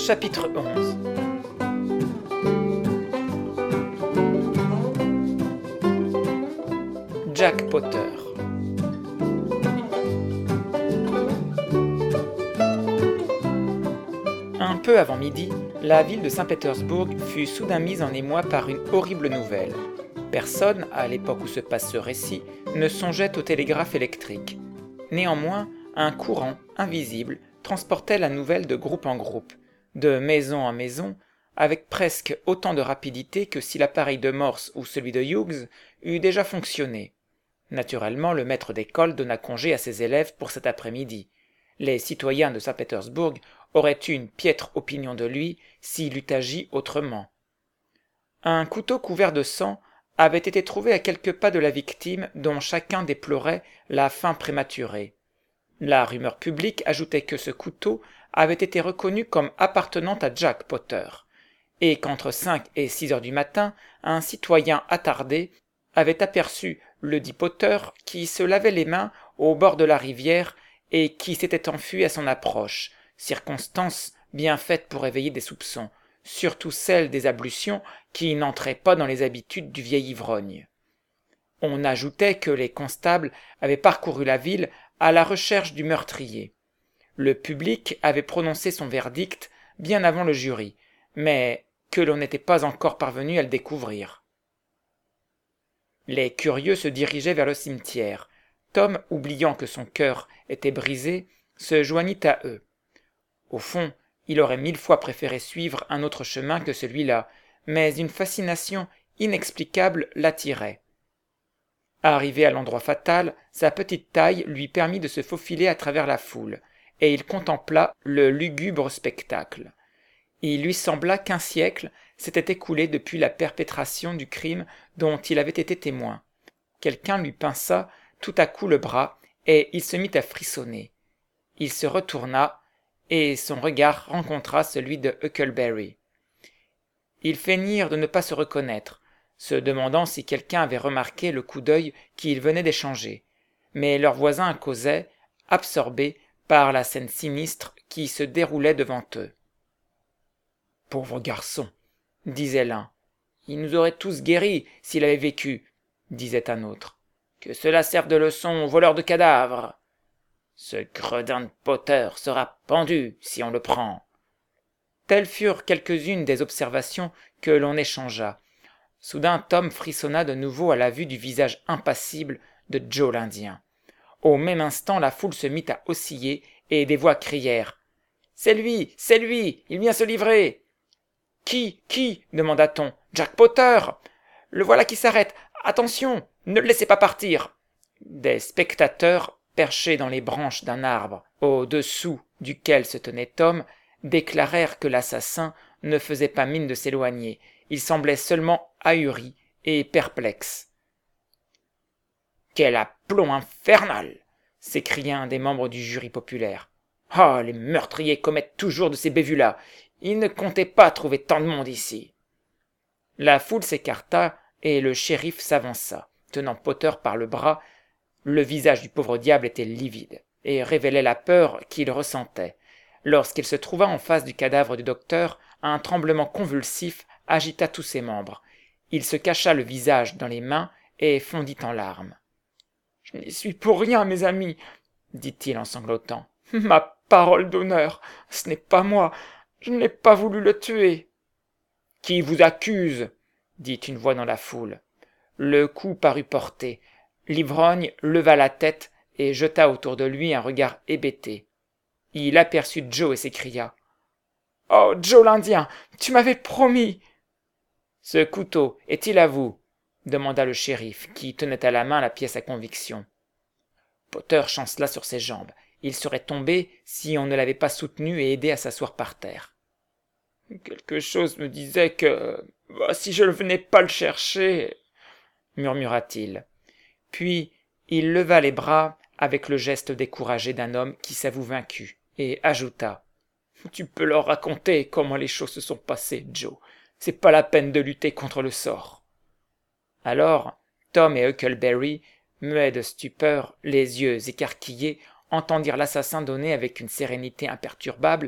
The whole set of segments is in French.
Chapitre 11. Jack Potter. Un peu avant midi, la ville de Saint-Pétersbourg fut soudain mise en émoi par une horrible nouvelle. Personne, à l'époque où se passe ce récit, ne songeait au télégraphe électrique. Néanmoins, un courant invisible transportait la nouvelle de groupe en groupe, de maison en maison, avec presque autant de rapidité que si l'appareil de Morse ou celui de Hughes eût déjà fonctionné. Naturellement, le maître d'école donna congé à ses élèves pour cet après-midi. Les citoyens de Saint-Pétersbourg auraient eu une piètre opinion de lui s'il eût agi autrement. Un couteau couvert de sang avait été trouvé à quelques pas de la victime dont chacun déplorait la fin prématurée. La rumeur publique ajoutait que ce couteau avait été reconnu comme appartenant à Jack Potter, et qu'entre 5 et 6 heures du matin, un citoyen attardé avait aperçu le dit Potter qui se lavait les mains au bord de la rivière et qui s'était enfui à son approche, circonstance bien faite pour éveiller des soupçons, surtout celle des ablutions qui n'entraient pas dans les habitudes du vieil ivrogne. On ajoutait que les constables avaient parcouru la ville à la recherche du meurtrier. Le public avait prononcé son verdict bien avant le jury, mais que l'on n'était pas encore parvenu à le découvrir. Les curieux se dirigeaient vers le cimetière. Tom, oubliant que son cœur était brisé, se joignit à eux. Au fond, il aurait 1000 fois préféré suivre un autre chemin que celui-là, mais une fascination inexplicable l'attirait. Arrivé à l'endroit fatal, sa petite taille lui permit de se faufiler à travers la foule, et il contempla le lugubre spectacle. Il lui sembla qu'un siècle s'était écoulé depuis la perpétration du crime dont il avait été témoin. Quelqu'un lui pinça tout à coup le bras, et il se mit à frissonner. Il se retourna, et son regard rencontra celui de Huckleberry. Ils feignirent de ne pas se reconnaître, se demandant si quelqu'un avait remarqué le coup d'œil qu'ils venaient d'échanger. Mais leurs voisins causaient, absorbés par la scène sinistre qui se déroulait devant eux. « Pauvre garçon !» disait l'un. « Il nous aurait tous guéris s'il avait vécu !» disait un autre. « Que cela serve de leçon aux voleurs de cadavres !»« Ce gredin de Potter sera pendu si on le prend !» Telles furent quelques-unes des observations que l'on échangea. Soudain Tom frissonna de nouveau à la vue du visage impassible de Joe l'Indien. Au même instant la foule se mit à osciller et des voix crièrent « C'est lui, il vient se livrer !» « Qui » demanda-t-on. « Jack Potter !»« Le voilà qui s'arrête. Attention, ne le laissez pas partir !» Des spectateurs, perchés dans les branches d'un arbre au-dessous duquel se tenait Tom, déclarèrent que l'assassin ne faisait pas mine de s'éloigner. Il semblait seulement ahuri et perplexe. « Quel aplomb infernal !» s'écria un des membres du jury populaire. « Ah, les meurtriers commettent toujours de ces bévues-là. Ils ne comptaient pas trouver tant de monde ici. » La foule s'écarta et le shérif s'avança, tenant Potter par le bras. Le visage du pauvre diable était livide et révélait la peur qu'il ressentait. Lorsqu'il se trouva en face du cadavre du docteur, un tremblement convulsif agita tous ses membres. Il se cacha le visage dans les mains et fondit en larmes. « Je n'y suis pour rien, mes amis, » dit-il en sanglotant. « Ma parole d'honneur, ce n'est pas moi, je n'ai pas voulu le tuer. »« Qui vous accuse ?» dit une voix dans la foule. Le coup parut porté. L'ivrogne leva la tête et jeta autour de lui un regard hébété. Il aperçut Joe et s'écria « Oh, Joe l'Indien, tu m'avais promis !»« Ce couteau est-il à vous ?» demanda le shérif, qui tenait à la main la pièce à conviction. Potter chancela sur ses jambes. Il serait tombé si on ne l'avait pas soutenu et aidé à s'asseoir par terre. « Quelque chose me disait que, si je ne venais pas le chercher, » murmura-t-il. Puis il leva les bras avec le geste découragé d'un homme qui s'avoue vaincu, et ajouta « Tu peux leur raconter comment les choses se sont passées, Joe. C'est pas la peine de lutter contre le sort. » Alors, Tom et Huckleberry, muets de stupeur, les yeux écarquillés, entendirent l'assassin donner avec une sérénité imperturbable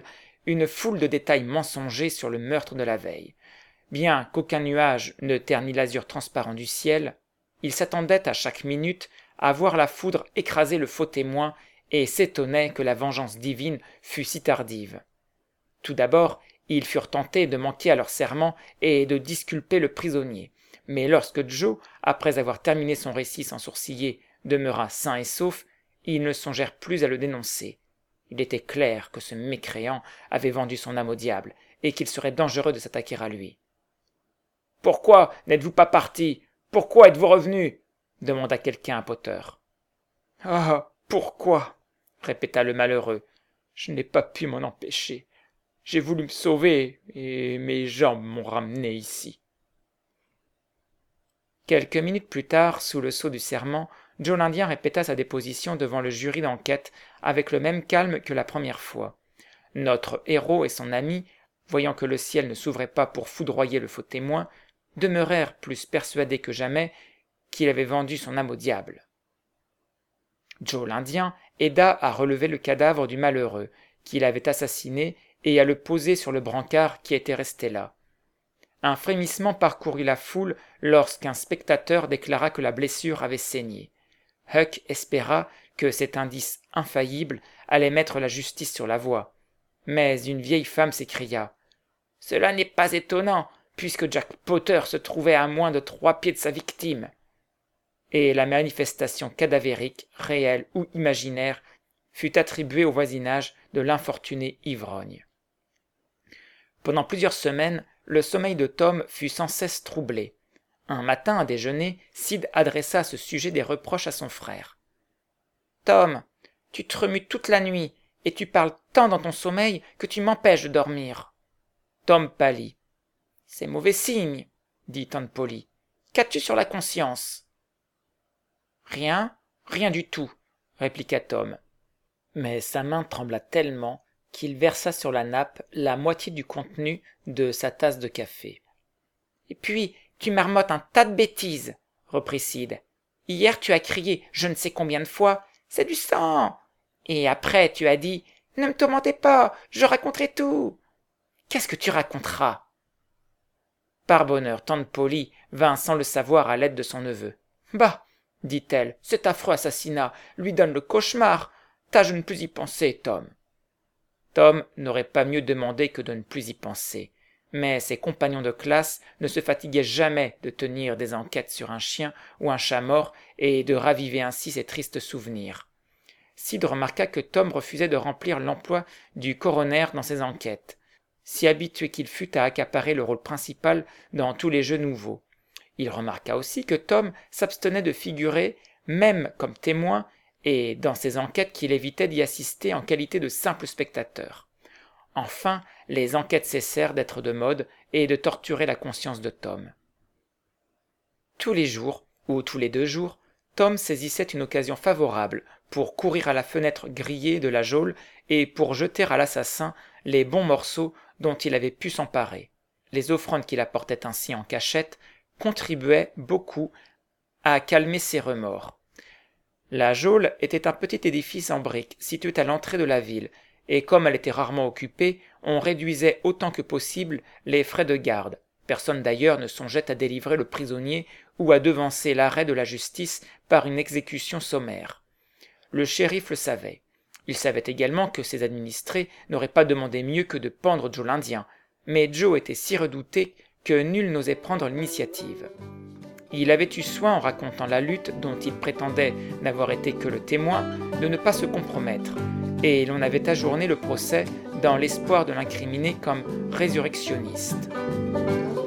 une foule de détails mensongers sur le meurtre de la veille. Bien qu'aucun nuage ne ternît l'azur transparent du ciel, il s'attendait à chaque minute à voir la foudre écraser le faux témoin et s'étonnait que la vengeance divine fût si tardive. Tout d'abord, ils furent tentés de manquer à leur serment et de disculper le prisonnier. Mais lorsque Joe, après avoir terminé son récit sans sourciller, demeura sain et sauf, ils ne songèrent plus à le dénoncer. Il était clair que ce mécréant avait vendu son âme au diable, et qu'il serait dangereux de s'attaquer à lui. « Pourquoi n'êtes-vous pas parti? Pourquoi êtes-vous revenu ?» demanda quelqu'un à Potter. « Ah, pourquoi ?» répéta le malheureux. « Je n'ai pas pu m'en empêcher. J'ai voulu me sauver, et mes jambes m'ont ramené ici. » Quelques minutes plus tard, sous le sceau du serment, Joe l'Indien répéta sa déposition devant le jury d'enquête avec le même calme que la première fois. Notre héros et son ami, voyant que le ciel ne s'ouvrait pas pour foudroyer le faux témoin, demeurèrent plus persuadés que jamais qu'il avait vendu son âme au diable. Joe l'Indien aida à relever le cadavre du malheureux, qu'il avait assassiné, et à le poser sur le brancard qui était resté là. Un frémissement parcourut la foule lorsqu'un spectateur déclara que la blessure avait saigné. Huck espéra que cet indice infaillible allait mettre la justice sur la voie. Mais une vieille femme s'écria. « Cela n'est pas étonnant, puisque Jack Potter se trouvait à moins de 3 pieds de sa victime. » Et la manifestation cadavérique, réelle ou imaginaire, fut attribuée au voisinage de l'infortuné ivrogne. Pendant plusieurs semaines, le sommeil de Tom fut sans cesse troublé. Un matin, à déjeuner, Sid adressa à ce sujet des reproches à son frère. « Tom, tu te remues toute la nuit, et tu parles tant dans ton sommeil que tu m'empêches de dormir. » Tom pâlit. « C'est mauvais signe, » dit Tante Polly. « Qu'as-tu sur la conscience ?»« Rien, rien du tout, » répliqua Tom. Mais sa main trembla tellement qu'il versa sur la nappe la moitié du contenu de sa tasse de café. « Et puis, tu marmottes un tas de bêtises, » reprit Sid. « Hier, tu as crié je ne sais combien de fois « C'est du sang !» Et après, tu as dit « Ne me tourmentez pas, je raconterai tout !» Qu'est-ce que tu raconteras ? Par bonheur, Tante Polly vint sans le savoir à l'aide de son neveu. « Bah, dit-elle, cet affreux assassinat lui donne le cauchemar. Tâche de ne plus y penser, Tom. » Tom n'aurait pas mieux demandé que de ne plus y penser, mais ses compagnons de classe ne se fatiguaient jamais de tenir des enquêtes sur un chien ou un chat mort et de raviver ainsi ses tristes souvenirs. Sid remarqua que Tom refusait de remplir l'emploi du coroner dans ses enquêtes, si habitué qu'il fût à accaparer le rôle principal dans tous les jeux nouveaux. Il remarqua aussi que Tom s'abstenait de figurer, même comme témoin, et dans ses enquêtes qu'il évitait d'y assister en qualité de simple spectateur. Enfin, les enquêtes cessèrent d'être de mode et de torturer la conscience de Tom. Tous les jours, ou tous les 2 jours, Tom saisissait une occasion favorable pour courir à la fenêtre grillée de la geôle et pour jeter à l'assassin les bons morceaux dont il avait pu s'emparer. Les offrandes qu'il apportait ainsi en cachette contribuaient beaucoup à calmer ses remords. La geôle était un petit édifice en briques situé à l'entrée de la ville, et comme elle était rarement occupée, on réduisait autant que possible les frais de garde. Personne d'ailleurs ne songeait à délivrer le prisonnier ou à devancer l'arrêt de la justice par une exécution sommaire. Le shérif le savait. Il savait également que ses administrés n'auraient pas demandé mieux que de pendre Joe l'Indien, mais Joe était si redouté que nul n'osait prendre l'initiative. Il avait eu soin, en racontant la lutte dont il prétendait n'avoir été que le témoin, de ne pas se compromettre, et l'on avait ajourné le procès dans l'espoir de l'incriminer comme résurrectionniste.